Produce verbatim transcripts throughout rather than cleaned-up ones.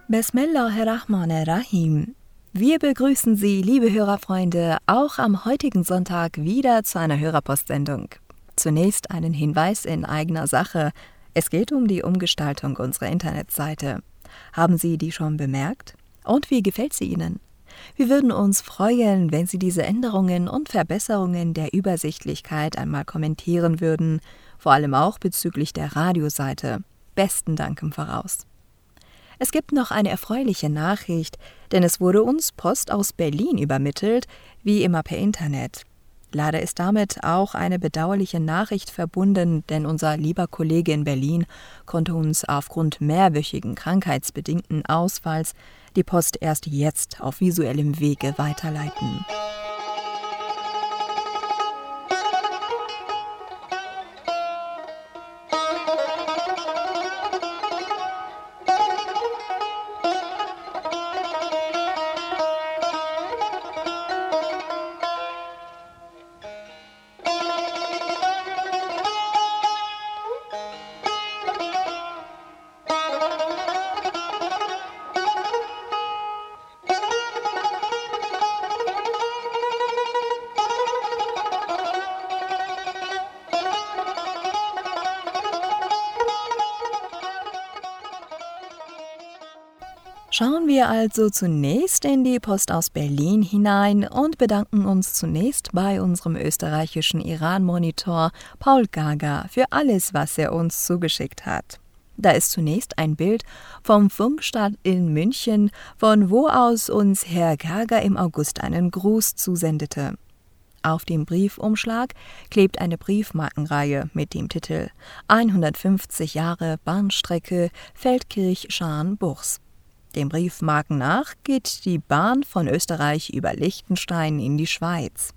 Bismillahirrahmanirrahim. Wir begrüßen Sie, liebe Hörerfreunde, auch am heutigen Sonntag wieder zu einer Hörerpostsendung. Zunächst einen Hinweis in eigener Sache. Es geht um die Umgestaltung unserer Internetseite. Haben Sie die schon bemerkt? Und wie gefällt sie Ihnen? Wir würden uns freuen, wenn Sie diese Änderungen und Verbesserungen der Übersichtlichkeit einmal kommentieren würden, vor allem auch bezüglich der Radioseite. Besten Dank im Voraus. Es gibt noch eine erfreuliche Nachricht, denn es wurde uns Post aus Berlin übermittelt, wie immer per Internet. Leider ist damit auch eine bedauerliche Nachricht verbunden, denn unser lieber Kollege in Berlin konnte uns aufgrund mehrwöchigen krankheitsbedingten Ausfalls die Post erst jetzt auf visuellem Wege weiterleiten. Schauen wir also zunächst in die Post aus Berlin hinein und bedanken uns zunächst bei unserem österreichischen Iran-Monitor Paul Gaga für alles, was er uns zugeschickt hat. Da ist zunächst ein Bild vom Funkstart in München, von wo aus uns Herr Gaga im August einen Gruß zusendete. Auf dem Briefumschlag klebt eine Briefmarkenreihe mit dem Titel hundertfünfzig Jahre Bahnstrecke Feldkirch-Scharnbuchs. Dem Briefmarken nach geht die Bahn von Österreich über Liechtenstein in die Schweiz.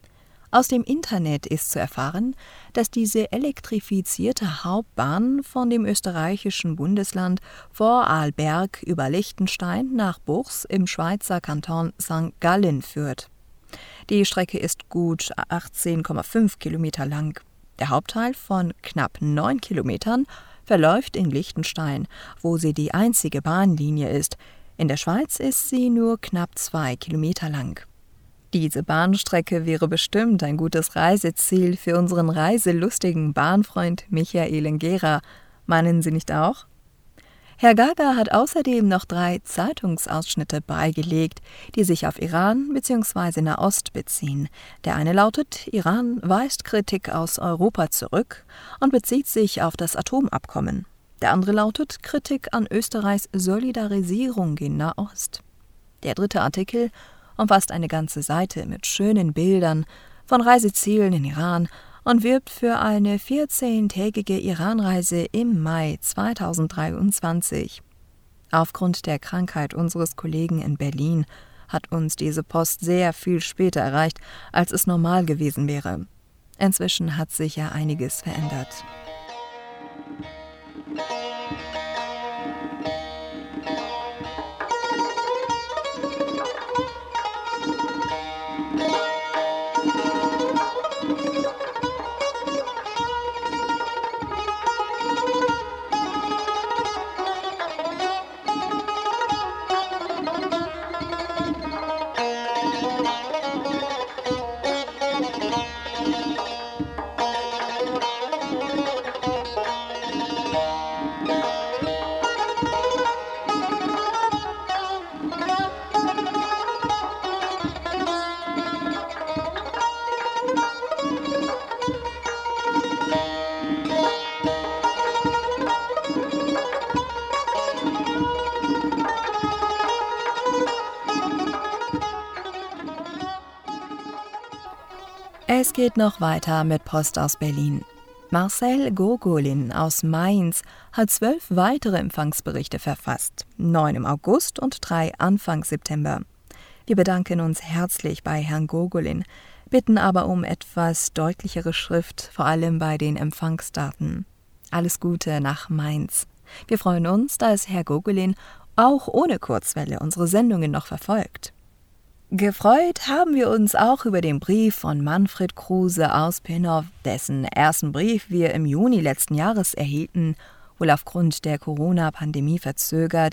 Aus dem Internet ist zu erfahren, dass diese elektrifizierte Hauptbahn von dem österreichischen Bundesland Vorarlberg über Liechtenstein nach Buchs im Schweizer Kanton Sankt Gallen führt. Die Strecke ist gut achtzehn Komma fünf Kilometer lang. Der Hauptteil von knapp neun Kilometern verläuft in Liechtenstein, wo sie die einzige Bahnlinie ist. In der Schweiz ist sie nur knapp zwei Kilometer lang. Diese Bahnstrecke wäre bestimmt ein gutes Reiseziel für unseren reiselustigen Bahnfreund Michael Ngera. Meinen Sie nicht auch? Herr Gaga hat außerdem noch drei Zeitungsausschnitte beigelegt, die sich auf Iran bzw. Nahost beziehen. Der eine lautet: Iran weist Kritik aus Europa zurück und bezieht sich auf das Atomabkommen. Der andere lautet: Kritik an Österreichs Solidarisierung in Nahost. Der dritte Artikel umfasst eine ganze Seite mit schönen Bildern von Reisezielen in Iran und wirbt für eine vierzehntägige Iranreise im Mai zweitausenddreiundzwanzig. Aufgrund der Krankheit unseres Kollegen in Berlin hat uns diese Post sehr viel später erreicht, als es normal gewesen wäre. Inzwischen hat sich ja einiges verändert. Es geht noch weiter mit Post aus Berlin. Marcel Gogolin aus Mainz hat zwölf weitere Empfangsberichte verfasst, neun im August und drei Anfang September. Wir bedanken uns herzlich bei Herrn Gogolin, bitten aber um etwas deutlichere Schrift, vor allem bei den Empfangsdaten. Alles Gute nach Mainz. Wir freuen uns, dass Herr Gogolin auch ohne Kurzwelle unsere Sendungen noch verfolgt. Gefreut haben wir uns auch über den Brief von Manfred Kruse aus Pinnow, dessen ersten Brief wir im Juni letzten Jahres erhielten, wohl aufgrund der Corona-Pandemie verzögert,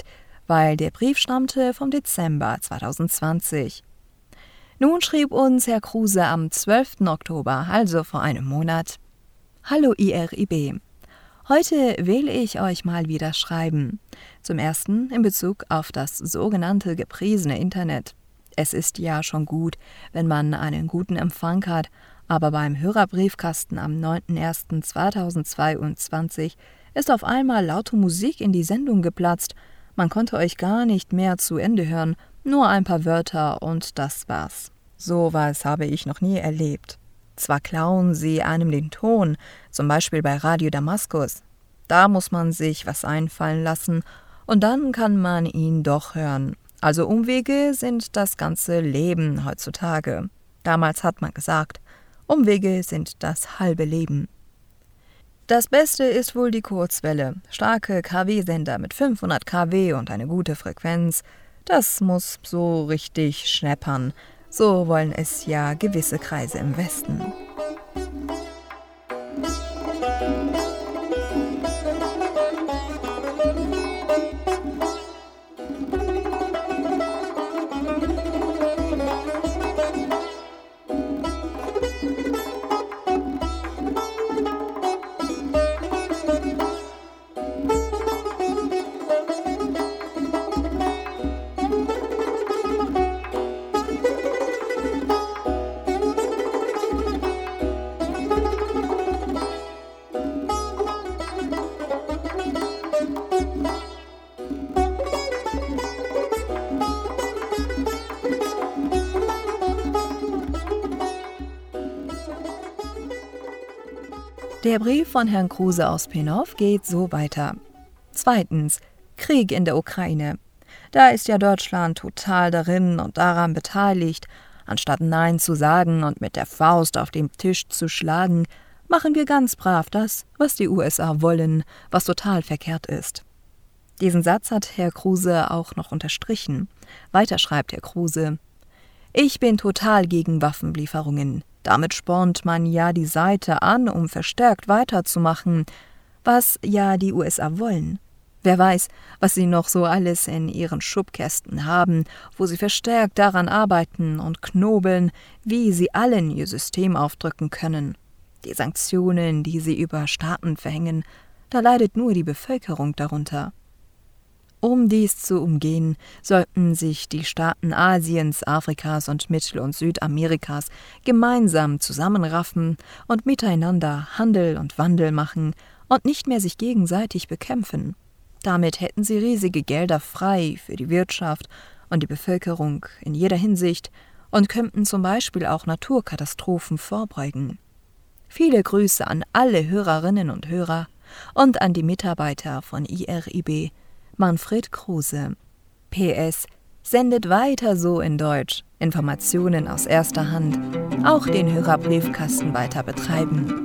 weil der Brief stammte vom Dezember zweitausendzwanzig. Nun schrieb uns Herr Kruse am zwölften Oktober, also vor einem Monat: Hallo I R I B. Heute will ich euch mal wieder schreiben. Zum ersten in Bezug auf das sogenannte gepriesene Internet. Es ist ja schon gut, wenn man einen guten Empfang hat, aber beim Hörerbriefkasten am neunten ersten zweitausendzweiundzwanzig ist auf einmal laute Musik in die Sendung geplatzt. Man konnte euch gar nicht mehr zu Ende hören, nur ein paar Wörter und das war's. Sowas habe ich noch nie erlebt. Zwar klauen sie einem den Ton, zum Beispiel bei Radio Damaskus. Da muss man sich was einfallen lassen und dann kann man ihn doch hören. Also Umwege sind das ganze Leben heutzutage. Damals hat man gesagt, Umwege sind das halbe Leben. Das Beste ist wohl die Kurzwelle. Starke K W-Sender mit fünfhundert Kilowatt und eine gute Frequenz. Das muss so richtig schneppern. So wollen es ja gewisse Kreise im Westen. Der Brief von Herrn Kruse aus Penov geht so weiter. Zweitens. Krieg in der Ukraine. Da ist ja Deutschland total darin und daran beteiligt. Anstatt Nein zu sagen und mit der Faust auf den Tisch zu schlagen, machen wir ganz brav das, was die U S A wollen, was total verkehrt ist. Diesen Satz hat Herr Kruse auch noch unterstrichen. Weiter schreibt Herr Kruse: Ich bin total gegen Waffenlieferungen. Damit spornt man ja die Seite an, um verstärkt weiterzumachen, was ja die U S A wollen. Wer weiß, was sie noch so alles in ihren Schubkästen haben, wo sie verstärkt daran arbeiten und knobeln, wie sie allen ihr System aufdrücken können. Die Sanktionen, die sie über Staaten verhängen, da leidet nur die Bevölkerung darunter. Um dies zu umgehen, sollten sich die Staaten Asiens, Afrikas und Mittel- und Südamerikas gemeinsam zusammenraffen und miteinander Handel und Wandel machen und nicht mehr sich gegenseitig bekämpfen. Damit hätten sie riesige Gelder frei für die Wirtschaft und die Bevölkerung in jeder Hinsicht und könnten zum Beispiel auch Naturkatastrophen vorbeugen. Viele Grüße an alle Hörerinnen und Hörer und an die Mitarbeiter von I R I B, Manfred Kruse. P S. Sendet weiter so in Deutsch. Informationen aus erster Hand. Auch den Hörerbriefkasten weiter betreiben.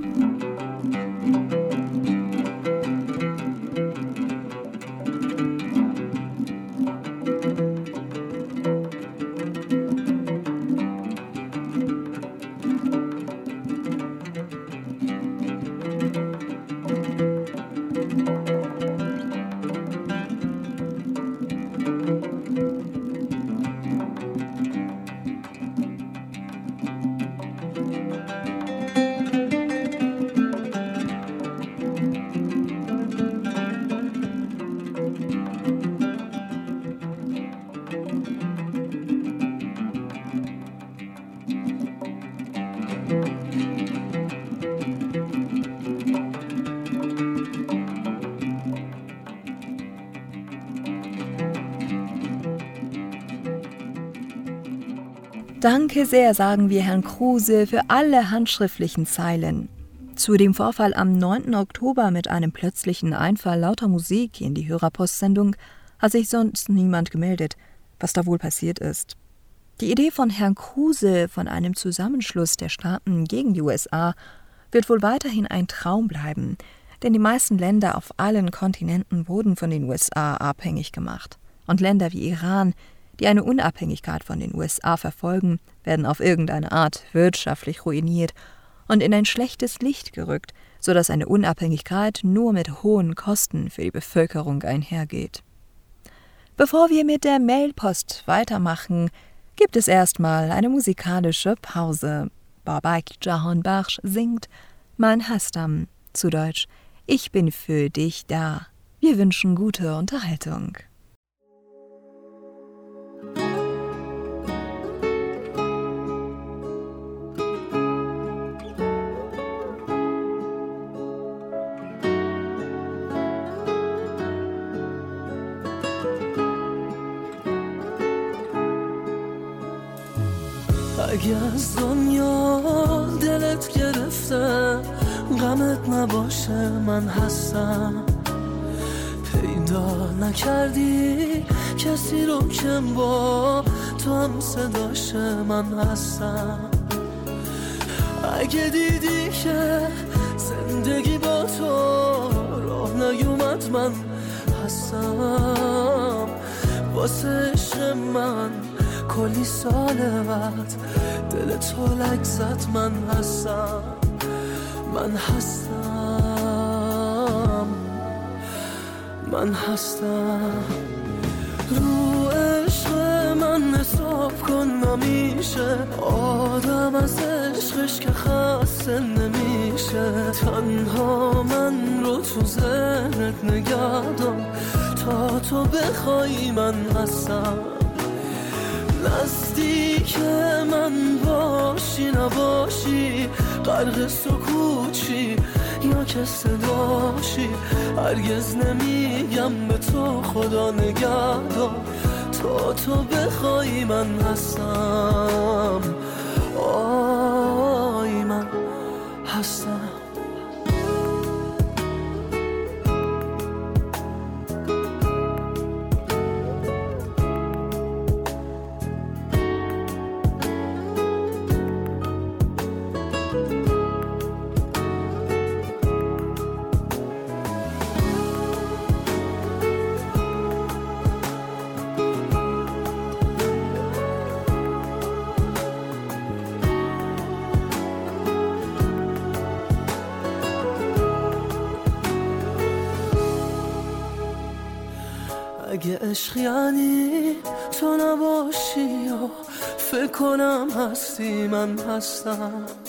Danke sehr, sagen wir Herrn Kruse, für alle handschriftlichen Zeilen. Zu dem Vorfall am neunten Oktober mit einem plötzlichen Einfall lauter Musik in die Hörerpostsendung hat sich sonst niemand gemeldet, was da wohl passiert ist. Die Idee von Herrn Kruse von einem Zusammenschluss der Staaten gegen die U S A wird wohl weiterhin ein Traum bleiben, denn die meisten Länder auf allen Kontinenten wurden von den U S A abhängig gemacht. Und Länder wie Iran, die eine Unabhängigkeit von den U S A verfolgen, werden auf irgendeine Art wirtschaftlich ruiniert und in ein schlechtes Licht gerückt, sodass eine Unabhängigkeit nur mit hohen Kosten für die Bevölkerung einhergeht. Bevor wir mit der Mailpost weitermachen, gibt es erstmal eine musikalische Pause. Babak Jahanbakhsh singt Man Hastam, zu Deutsch Ich bin für dich da. Wir wünschen gute Unterhaltung. اگه از دنیا دلت گرفته غمت نباشه من هستم پیدا نکردی کسی رو که با تو هم صداشه من هستم اگه دیدی که زندگی با تو راه نیومد من هستم واسه عشق من کلی سال بعد دل تو لک زد من هستم من هستم من هستم رو عشق من حساب کن نمیشه آدم از عشقش که خسته نمیشه تنها من رو تو ذهنت نگه دار تا تو بخوای من هستم نزدیک من باشی نباشی غرق سکوتشی یا که صداشی هرگز نمیگم به تو خدا نگهدار تا تو بخوای من هستم آی من هستم اگه عشق یعنی تو نباشی یا فکر کنم هستی من هستم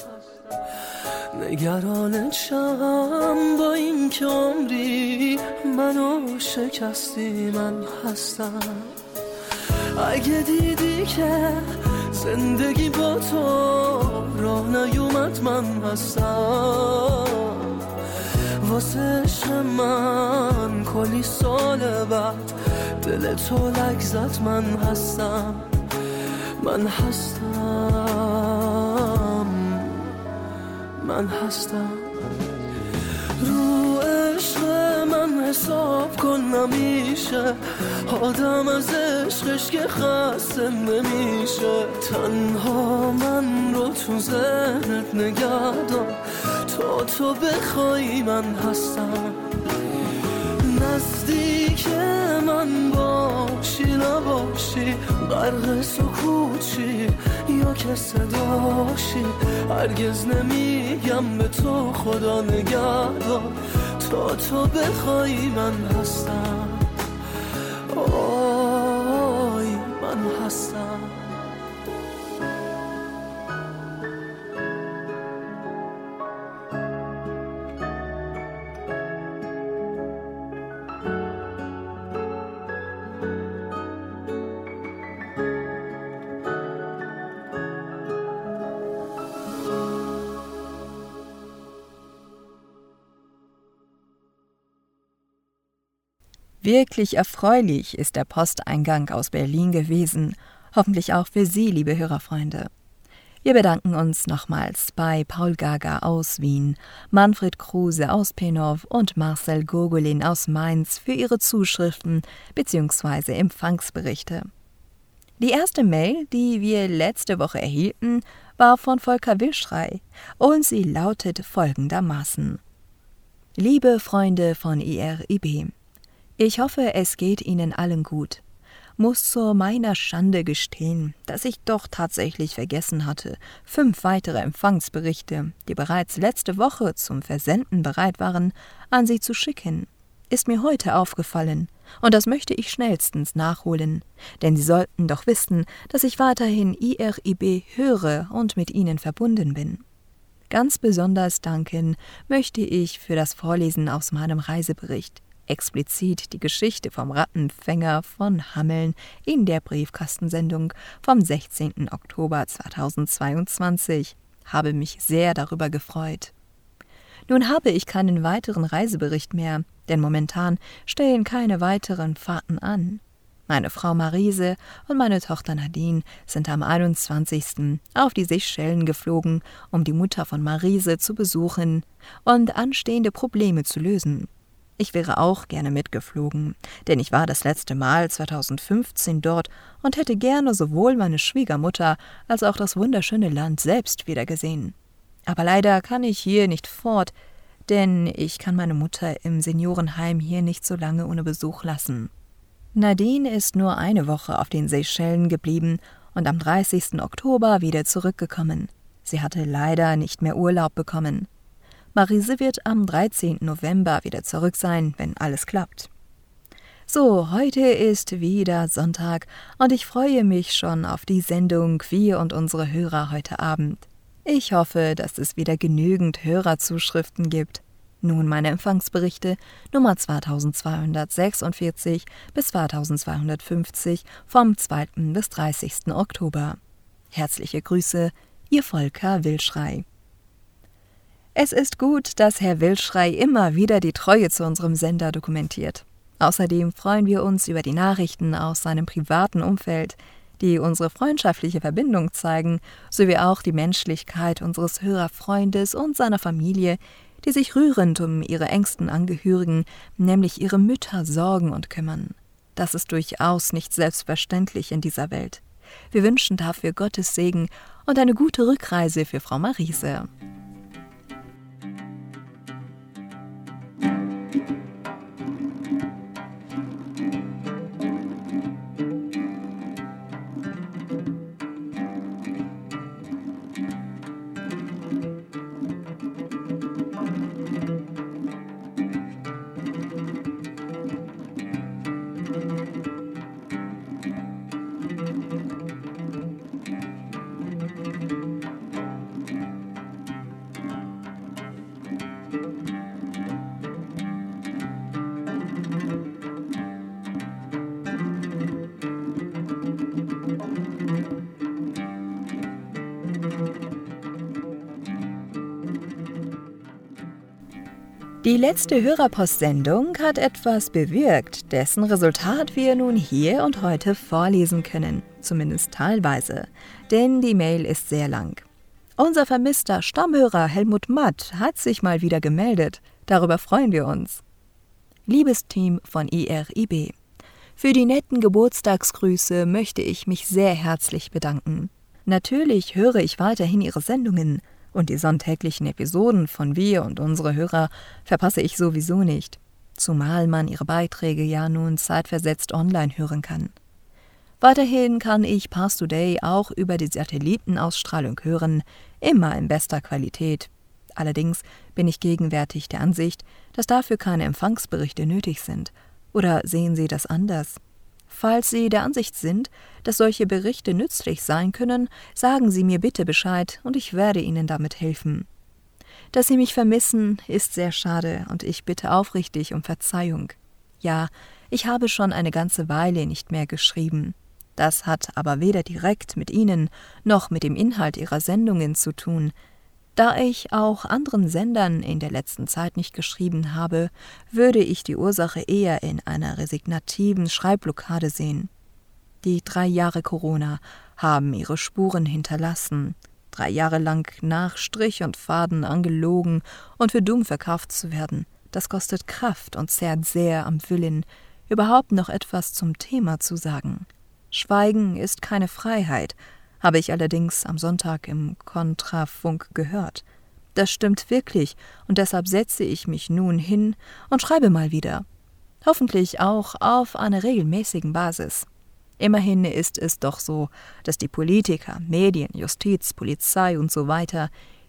نگرانت شم با این که عمری منو شکستی من هستم اگه دیدی که زندگی با تو راه نیومد من هستم واسه عشق من کلی سال بعد دل تو لک زد من هستم من هستم من هستم رو عشق من حساب کن نمیشه آدم از عشقش که خسته نمیشه تنها من رو تو ذهنت نگه دار تا تو بخوای من هستم نزدیک من باشی نباشی غرق سکوتشی یا که صداشی هرگز نمیگم به تو خدا نگهدار تا تو بخوای من هستم آی من هستم Wirklich erfreulich ist der Posteingang aus Berlin gewesen, hoffentlich auch für Sie, liebe Hörerfreunde. Wir bedanken uns nochmals bei Paul Gaga aus Wien, Manfred Kruse aus Penow und Marcel Gogolin aus Mainz für ihre Zuschriften bzw. Empfangsberichte. Die erste Mail, die wir letzte Woche erhielten, war von Volker Wilschrei und sie lautet folgendermaßen: Liebe Freunde von I R I B, ich hoffe, es geht Ihnen allen gut. Muss zu meiner Schande gestehen, dass ich doch tatsächlich vergessen hatte, fünf weitere Empfangsberichte, die bereits letzte Woche zum Versenden bereit waren, an Sie zu schicken. ist mir heute aufgefallen, und das möchte ich schnellstens nachholen, denn Sie sollten doch wissen, dass ich weiterhin I R I B höre und mit Ihnen verbunden bin. Ganz besonders danken möchte ich für das Vorlesen aus meinem Reisebericht, explizit die Geschichte vom Rattenfänger von Hameln in der Briefkastensendung vom sechzehnten Oktober zweitausendzweiundzwanzig. Habe mich sehr darüber gefreut. Nun habe ich keinen weiteren Reisebericht mehr, denn momentan stehen keine weiteren Fahrten an. Meine Frau Marise und meine Tochter Nadine sind am einundzwanzigsten auf die Seychellen geflogen, um die Mutter von Marise zu besuchen und anstehende Probleme zu lösen. Ich wäre auch gerne mitgeflogen, denn ich war das letzte Mal zweitausendfünfzehn dort und hätte gerne sowohl meine Schwiegermutter als auch das wunderschöne Land selbst wiedergesehen. Aber leider kann ich hier nicht fort, denn ich kann meine Mutter im Seniorenheim hier nicht so lange ohne Besuch lassen. Nadine ist nur eine Woche auf den Seychellen geblieben und am dreißigsten Oktober wieder zurückgekommen. Sie hatte leider nicht mehr Urlaub bekommen. Marise wird am dreizehnten November wieder zurück sein, wenn alles klappt. So, heute ist wieder Sonntag und ich freue mich schon auf die Sendung Wir und unsere Hörer heute Abend. Ich hoffe, dass es wieder genügend Hörerzuschriften gibt. Nun meine Empfangsberichte Nummer zweitausendzweihundertsechsundvierzig bis zweitausendzweihundertfünfzig vom zweiten bis dreißigsten Oktober. Herzliche Grüße, Ihr Volker Wilschrei. Es ist gut, dass Herr Wilschrei immer wieder die Treue zu unserem Sender dokumentiert. Außerdem freuen wir uns über die Nachrichten aus seinem privaten Umfeld, die unsere freundschaftliche Verbindung zeigen, sowie auch die Menschlichkeit unseres Hörerfreundes und seiner Familie, die sich rührend um ihre engsten Angehörigen, nämlich ihre Mütter, sorgen und kümmern. Das ist durchaus nicht selbstverständlich in dieser Welt. Wir wünschen dafür Gottes Segen und eine gute Rückreise für Frau Marise. Die letzte Hörerpostsendung hat etwas bewirkt, dessen Resultat wir nun hier und heute vorlesen können, zumindest teilweise, denn die Mail ist sehr lang. Unser vermisster Stammhörer Helmut Matt hat sich mal wieder gemeldet, darüber freuen wir uns. Liebes Team von I R I B, für die netten Geburtstagsgrüße möchte ich mich sehr herzlich bedanken. Natürlich höre ich weiterhin Ihre Sendungen, und die sonntäglichen Episoden von Wir und unsere Hörer verpasse ich sowieso nicht, zumal man ihre Beiträge ja nun zeitversetzt online hören kann. Weiterhin kann ich Pars Today auch über die Satellitenausstrahlung hören, immer in bester Qualität. Allerdings bin ich gegenwärtig der Ansicht, dass dafür keine Empfangsberichte nötig sind. Oder sehen Sie das anders? Falls Sie der Ansicht sind, dass solche Berichte nützlich sein können, sagen Sie mir bitte Bescheid und ich werde Ihnen damit helfen. Dass Sie mich vermissen, ist sehr schade und ich bitte aufrichtig um Verzeihung. Ja, ich habe schon eine ganze Weile nicht mehr geschrieben. Das hat aber weder direkt mit Ihnen noch mit dem Inhalt Ihrer Sendungen zu tun. Da ich auch anderen Sendern in der letzten Zeit nicht geschrieben habe, würde ich die Ursache eher in einer resignativen Schreibblockade sehen. Die drei Jahre Corona haben ihre Spuren hinterlassen. Drei Jahre lang nach Strich und Faden angelogen und für dumm verkauft zu werden, das kostet Kraft und zehrt sehr am Willen, überhaupt noch etwas zum Thema zu sagen. Schweigen ist keine Freiheit, habe ich allerdings am Sonntag im Kontrafunk gehört. Das stimmt wirklich, und deshalb setze ich mich nun hin und schreibe mal wieder. Hoffentlich auch auf einer regelmäßigen Basis. Immerhin ist es doch so, dass die Politiker, Medien, Justiz, Polizei und so weiter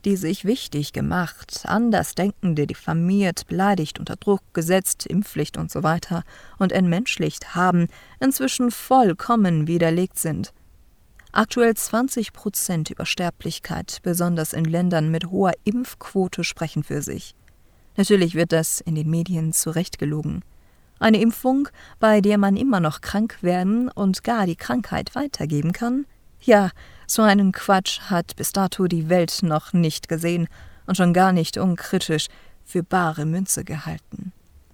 die sich wichtig gemacht, Andersdenkende diffamiert, beleidigt, unter Druck gesetzt, Impfpflicht und so weiter und entmenschlicht haben, inzwischen vollkommen widerlegt sind. Aktuell zwanzig Prozent Übersterblichkeit, besonders in Ländern mit hoher Impfquote, sprechen für sich. Natürlich wird das in den Medien zurechtgelogen. Eine Impfung, bei der man immer noch krank werden und gar die Krankheit weitergeben kann? Ja, so einen Quatsch hat bis dato die Welt noch nicht gesehen und schon gar nicht unkritisch für bare Münze gehalten.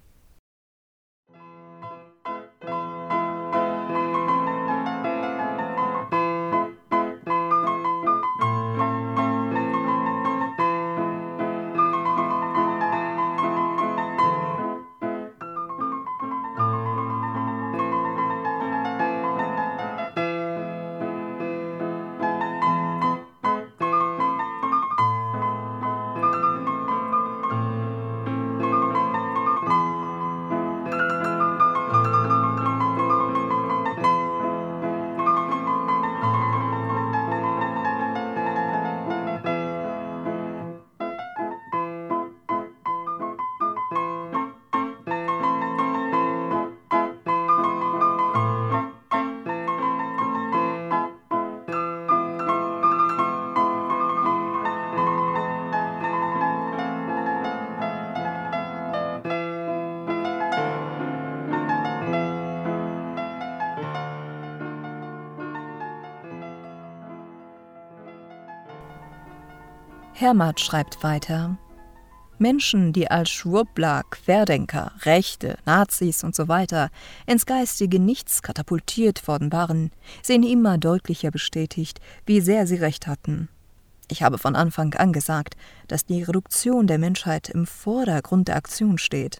Hermat schreibt weiter: Menschen, die als Schwurbler, Querdenker, Rechte, Nazis und so weiter ins geistige Nichts katapultiert worden waren, sehen immer deutlicher bestätigt, wie sehr sie recht hatten. Ich habe von Anfang an gesagt, dass die Reduktion der Menschheit im Vordergrund der Aktion steht.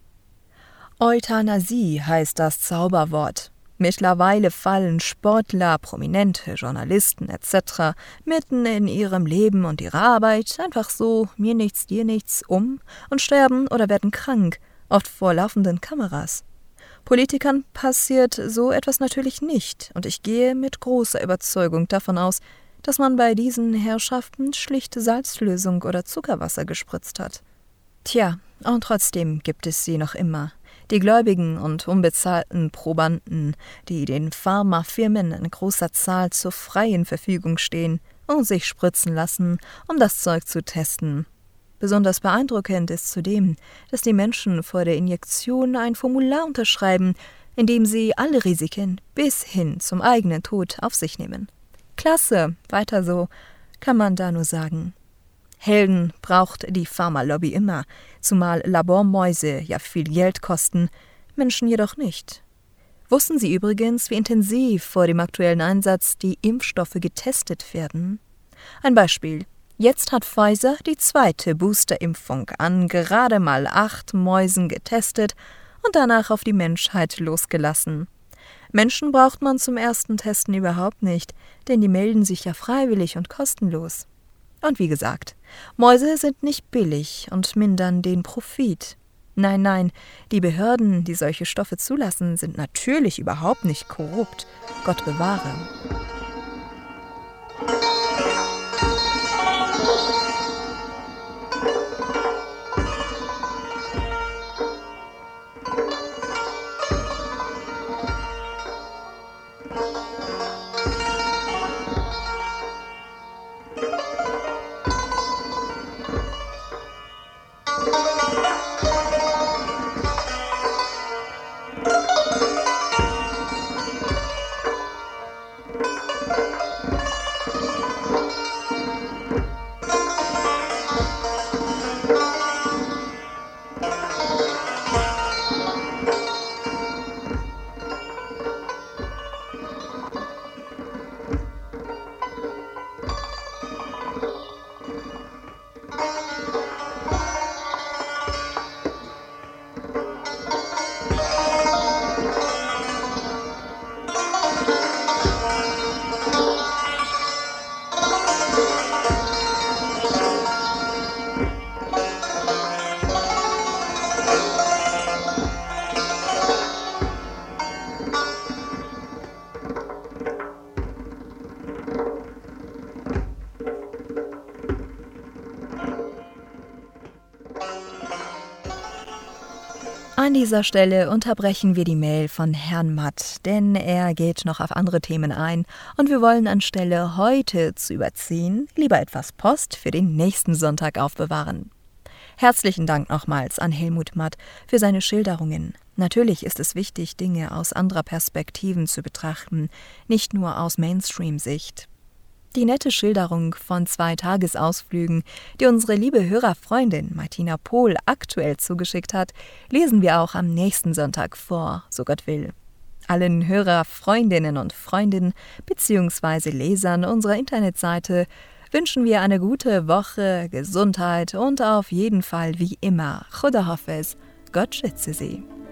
Euthanasie heißt das Zauberwort. Mittlerweile fallen Sportler, Prominente, Journalisten et cetera mitten in ihrem Leben und ihrer Arbeit einfach so, mir nichts, dir nichts, um und sterben oder werden krank, oft vor laufenden Kameras. Politikern passiert so etwas natürlich nicht und ich gehe mit großer Überzeugung davon aus, dass man bei diesen Herrschaften schlichte Salzlösung oder Zuckerwasser gespritzt hat. Tja, und trotzdem gibt es sie noch immer. Die gläubigen und unbezahlten Probanden, die den Pharmafirmen in großer Zahl zur freien Verfügung stehen und sich spritzen lassen, um das Zeug zu testen. Besonders beeindruckend ist zudem, dass die Menschen vor der Injektion ein Formular unterschreiben, in dem sie alle Risiken bis hin zum eigenen Tod auf sich nehmen. Klasse, weiter so, kann man da nur sagen. Helden braucht die Pharmalobby immer, zumal Labormäuse ja viel Geld kosten, Menschen jedoch nicht. Wussten Sie übrigens, wie intensiv vor dem aktuellen Einsatz die Impfstoffe getestet werden? Ein Beispiel. Jetzt hat Pfizer die zweite Boosterimpfung an gerade mal acht Mäusen getestet und danach auf die Menschheit losgelassen. Menschen braucht man zum ersten Testen überhaupt nicht, denn die melden sich ja freiwillig und kostenlos. Und wie gesagt, Mäuse sind nicht billig und mindern den Profit. Nein, nein, die Behörden, die solche Stoffe zulassen, sind natürlich überhaupt nicht korrupt. Gott bewahre. An dieser Stelle unterbrechen wir die Mail von Herrn Matt, denn er geht noch auf andere Themen ein und wir wollen anstelle heute zu überziehen, lieber etwas Post für den nächsten Sonntag aufbewahren. Herzlichen Dank nochmals an Helmut Matt für seine Schilderungen. Natürlich ist es wichtig, Dinge aus anderer Perspektiven zu betrachten, nicht nur aus Mainstream-Sicht. Die nette Schilderung von zwei Tagesausflügen, die unsere liebe Hörerfreundin Martina Pohl aktuell zugeschickt hat, lesen wir auch am nächsten Sonntag vor, so Gott will. Allen Hörerfreundinnen und Freunden bzw. Lesern unserer Internetseite wünschen wir eine gute Woche, Gesundheit und auf jeden Fall wie immer, Choda Hafez, Gott schütze Sie.